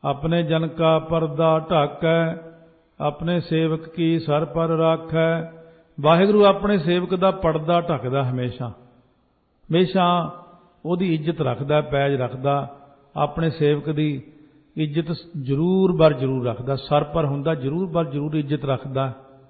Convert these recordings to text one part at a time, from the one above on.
अपने जन का पर्दा ढाकै, अपने सेवक की सर पर राखै। वाहिगुरु अपने सेवक का पर्दा ढकदा हमेशा, हमेशा ਉਹਦੀ ਇੱਜ਼ਤ ਰੱਖਦਾ, ਪੈਜ ਰੱਖਦਾ, ਆਪਣੇ ਸੇਵਕ ਦੀ ਇੱਜ਼ਤ ਜ਼ਰੂਰ ਬਰ ਜ਼ਰੂਰ ਰੱਖਦਾ, ਸਰ ਪਰ ਹੁੰਦਾ ਜ਼ਰੂਰ ਬਰ ਜ਼ਰੂਰ ਇੱਜ਼ਤ ਰੱਖਦਾ।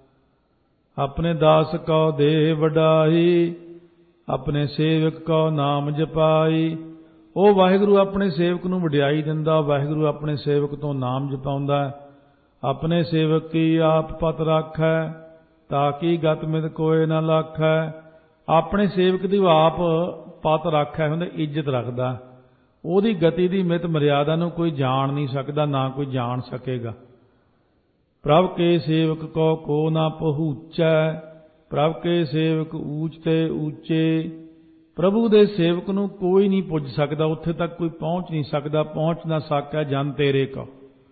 ਆਪਣੇ ਦਾਸ ਕੋ ਦੇ ਵਡਾਈ, ਆਪਣੇ ਸੇਵਕ ਕੋ ਨਾਮ ਜਪਾਈ। ਉਹ ਵਾਹਿਗੁਰੂ ਆਪਣੇ ਸੇਵਕ ਨੂੰ ਵਡਿਆਈ ਦਿੰਦਾ, ਵਾਹਿਗੁਰੂ ਆਪਣੇ ਸੇਵਕ ਤੋਂ ਨਾਮ ਜਪਾਉਂਦਾ। ਆਪਣੇ ਸੇਵਕ ਕੀ ਆਪ ਪਤ ਰਾਖੈ, ਤਾਕੀ ਗਤ ਮਿਤ ਕੋਇ ਨਾ ਲਾਖੈ। ਆਪਣੇ ਸੇਵਕ ਦੀ ਆਪ ਪਤ ਰਾਖੈ ਹੁੰਦਾ, ਇੱਜ਼ਤ ਰੱਖਦਾ। ਉਹਦੀ ਗਤੀ ਦੀ ਮਿਤ ਮਰਿਆਦਾ ਨੂੰ ਕੋਈ ਜਾਣ ਨਹੀਂ ਸਕਦਾ, ਨਾ ਕੋਈ ਜਾਣ ਸਕੇਗਾ। ਪ੍ਰਭ ਕੇ ਸੇਵਕ ਕੋ ਨਾ ਪਹੁੰਚੈ, ਪ੍ਰਭ ਕੇ ਸੇਵਕ ਊਚ ਤੇ ਊਚੇ। ਪ੍ਰਭੂ ਦੇ ਸੇਵਕ ਨੂੰ ਕੋਈ ਨਹੀਂ ਪੁੱਜ ਸਕਦਾ, ਉੱਥੇ ਤੱਕ ਕੋਈ ਪਹੁੰਚ ਨਹੀਂ ਸਕਦਾ। ਪਹੁੰਚ ਨਾ ਸਾਕੈ ਜਨ ਤੇਰੇ ਕੋ,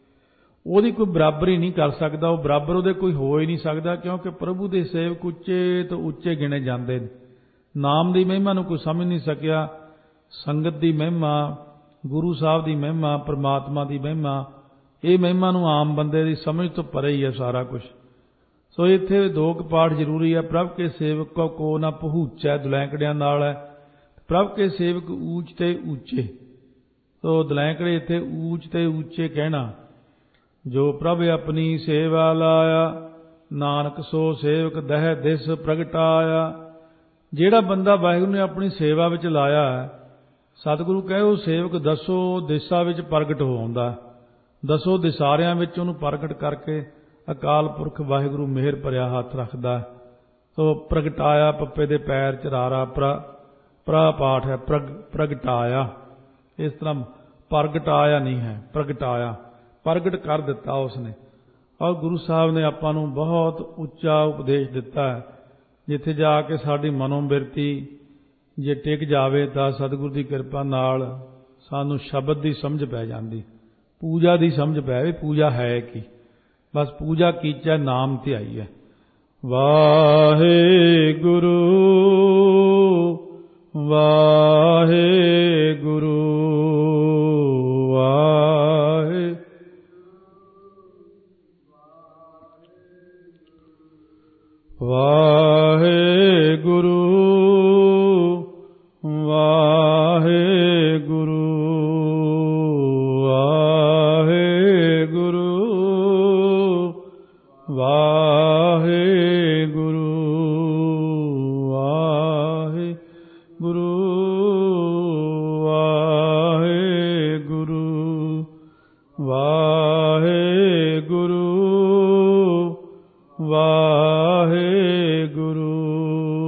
ਉਹਦੀ ਕੋਈ ਬਰਾਬਰੀ ਨਹੀਂ ਕਰ ਸਕਦਾ, ਉਹ ਬਰਾਬਰ ਉਹਦੇ ਕੋਈ ਹੋ ਹੀ ਨਹੀਂ ਸਕਦਾ, ਕਿਉਂਕਿ ਪ੍ਰਭੂ ਦੇ ਸੇਵਕ ਉੱਚੇ ਤੋਂ ਉੱਚੇ ਗਿਣੇ ਜਾਂਦੇ ਨੇ। ਨਾਮ ਦੀ ਮਹਿਮਾ ਨੂੰ ਕੋਈ ਸਮਝ ਨਹੀਂ ਸਕਿਆ, ਸੰਗਤ ਦੀ ਮਹਿਮਾ, ਗੁਰੂ ਸਾਹਿਬ ਦੀ ਮਹਿਮਾ, ਪਰਮਾਤਮਾ ਦੀ ਮਹਿਮਾ, ਇਹ ਮਹਿਮਾ ਨੂੰ ਆਮ ਬੰਦੇ ਦੀ ਸਮਝ ਤੋਂ ਪਰੇ ਹੀ ਹੈ ਸਾਰਾ ਕੁਝ। ਸੋ ਇੱਥੇ ਦੋ ਕੁ ਪਾਠ ਜ਼ਰੂਰੀ ਹੈ। ਪ੍ਰਭ ਕੇ ਸੇਵਕ ਕੋ ਨਾ ਪਹੁੰਚੈ, ਦੁਲੈਂਕੜਿਆਂ ਨਾਲ ਹੈ। ਪ੍ਰਭ ਕੇ ਸੇਵਕ ਊਚ ਤੇ ਉੱਚੇ, ਸੋ ਦੁਲੈਂਕੜੇ ਇੱਥੇ ਊਚ ਤੇ ਉੱਚੇ ਕਹਿਣਾ। ਜੋ ਪ੍ਰਭ ਆਪਣੀ ਸੇਵਾ ਲਾਇਆ, ਨਾਨਕ ਸੋ ਸੇਵਕ ਦਹਿ ਦਿਸ ਪ੍ਰਗਟਾਇਆ। ਜਿਹੜਾ ਬੰਦਾ ਵਾਹਿਗੁਰੂ ਨੇ ਆਪਣੀ ਸੇਵਾ ਵਿੱਚ ਲਾਇਆ ਹੈ, ਸਤਿਗੁਰੂ ਕਹੇ ਉਹ ਸੇਵਕ ਦਸੋ ਦਿਸ਼ਾ ਵਿੱਚ ਪ੍ਰਗਟ ਹੋ ਆਉਂਦਾ, ਦਸੋ ਦਿਸਾਰਿਆਂ ਵਿੱਚ ਉਹਨੂੰ ਪ੍ਰਗਟ ਕਰਕੇ ਅਕਾਲ ਪੁਰਖ ਵਾਹਿਗੁਰੂ ਮਿਹਰ ਭਰਿਆ ਹੱਥ ਰੱਖਦਾ। ਸੋ ਪ੍ਰਗਟਾਇਆ, ਪੱਪੇ ਦੇ ਪੈਰ ਚਰਾਰਾ ਪ੍ਰਾ ਪਾਠ ਹੈ, ਪ੍ਰਗਟਾਇਆ। ਇਸ ਤਰ੍ਹਾਂ ਪ੍ਰਗਟਾਇਆ ਨਹੀਂ ਹੈ, ਪ੍ਰਗਟਾਇਆ, ਪ੍ਰਗਟ ਕਰ ਦਿੱਤਾ ਉਸਨੇ। ਔਰ ਗੁਰੂ ਸਾਹਿਬ ਨੇ ਆਪਾਂ ਨੂੰ ਬਹੁਤ ਉੱਚਾ ਉਪਦੇਸ਼ ਦਿੱਤਾ ਹੈ, ਜਿੱਥੇ ਜਾ ਕੇ ਸਾਡੀ ਮਨੋਬਿਰਤੀ ਜੇ ਟਿਕ ਜਾਵੇ ਤਾਂ ਸਤਿਗੁਰੂ ਦੀ ਕਿਰਪਾ ਨਾਲ ਸਾਨੂੰ ਸ਼ਬਦ ਦੀ ਸਮਝ ਪੈ ਜਾਂਦੀ, ਪੂਜਾ ਦੀ ਸਮਝ ਪੈ ਵੀ ਪੂਜਾ ਹੈ ਕੀ। ਬਸ ਪੂਜਾ ਕੀਚੈ ਨਾਮ ਧਿਆਈ ਹੈ। ਵਾਹਿਗੁਰੂ ਵਾਹਿਗੁਰੂ ਵਾਹਿਗੁਰੂ ਵਾਹਿਗੁਰੂ ਵਾਹਿਗੁਰੂ ਵਾਹਿਗੁਰੂ ਵਾਹਿਗੁਰੂ ਵਾਹਿਗੁਰੂ ਵਾਹਿਗੁਰੂ ਵਾਹਿਗੁਰੂ